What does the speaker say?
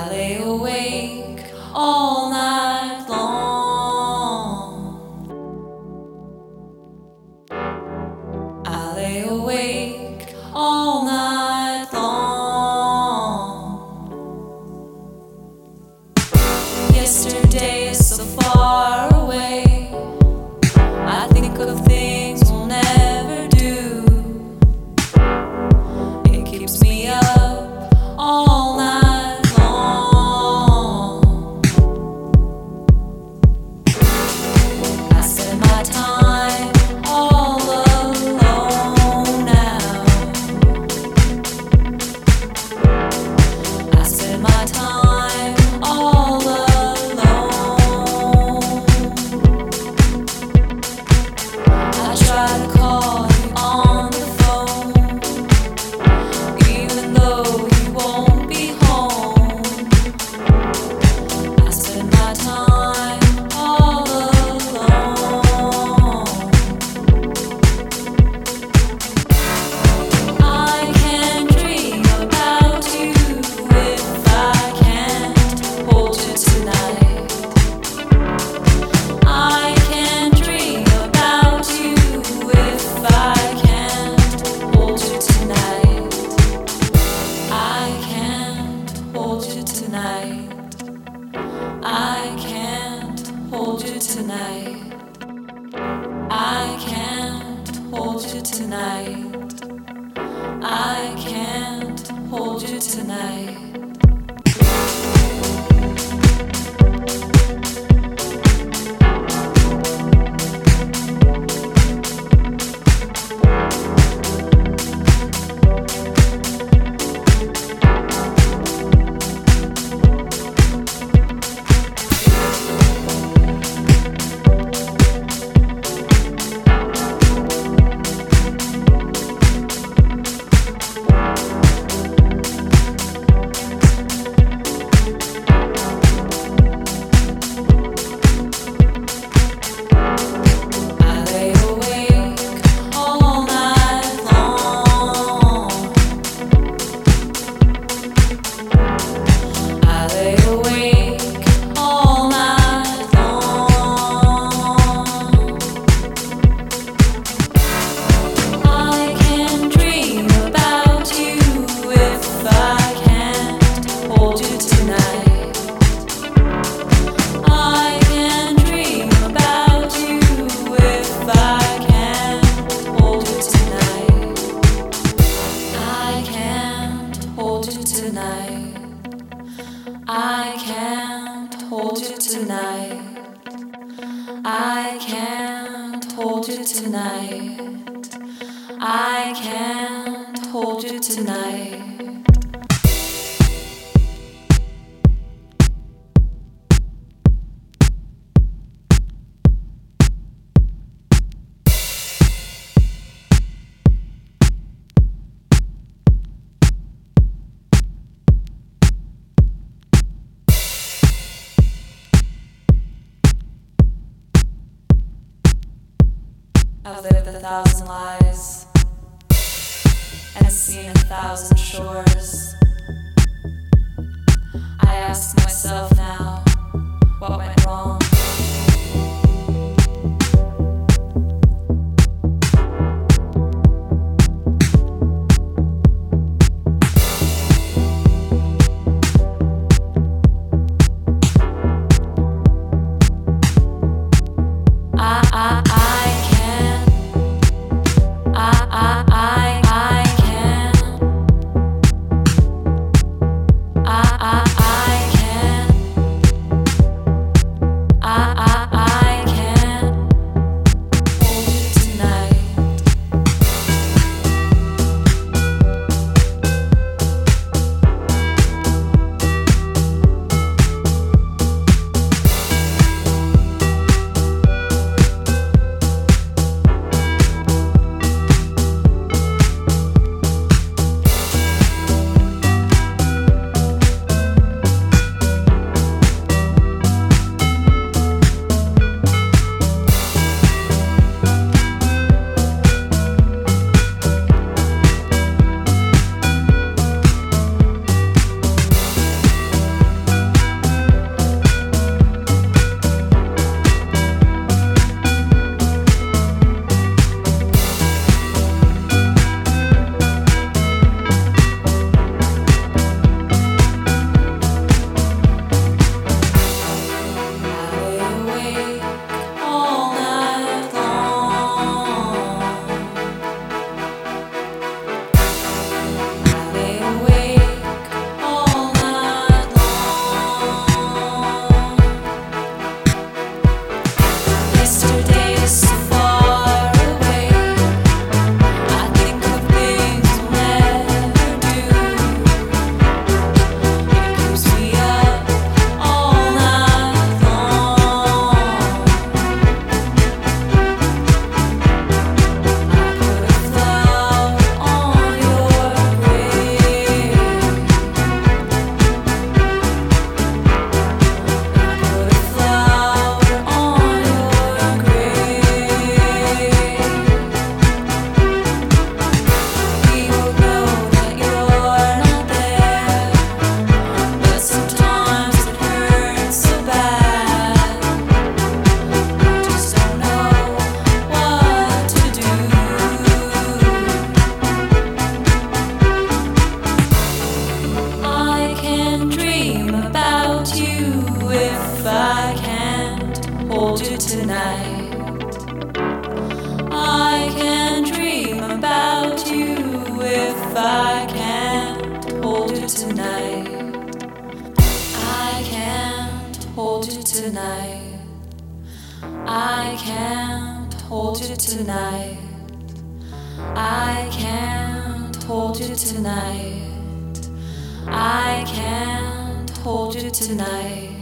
lay awake all night long. I lay awake all night long. Yesterday is so far away. I think of things we'll never do. It keeps me up all night long. I spend my time all alone now. I spend my time all alone. I try to call you on the phone, even though you won't be home. I spend my time all alone. I can dream about you if I can't hold you tonight. I can dream about you if I can't hold you tonight. I can't hold you tonight. I can't hold you tonight. I can't hold you tonight. I can't hold you tonight. I lay awake all night long. I lay awake all night long. I can dream about you if I can't hold you tonight. I can dream about you if I can't hold you tonight. I can't hold you tonight. I can't hold you tonight. I can't hold you tonight. I can't hold you tonight. I've lived 1,000 lives and seen 1,000 shores. I ask myself now, what went wrong? I hold you tonight. I can dream about you if I can't hold you tonight. I can't hold you tonight. I can't hold you tonight. I can't hold you tonight. I can't hold you tonight.